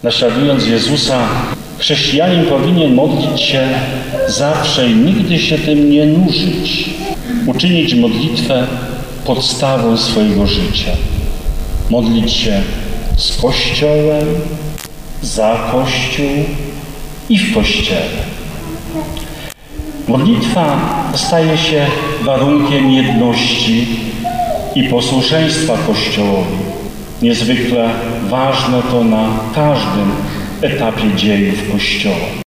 Naśladując Jezusa, chrześcijanin powinien modlić się zawsze i nigdy się tym nie nużyć. Uczynić modlitwę podstawą swojego życia. Modlić się z Kościołem, za Kościół i w Kościele. Modlitwa staje się warunkiem jedności i posłuszeństwa Kościołowi. Niezwykle ważne to na każdym etapie dziejów Kościoła.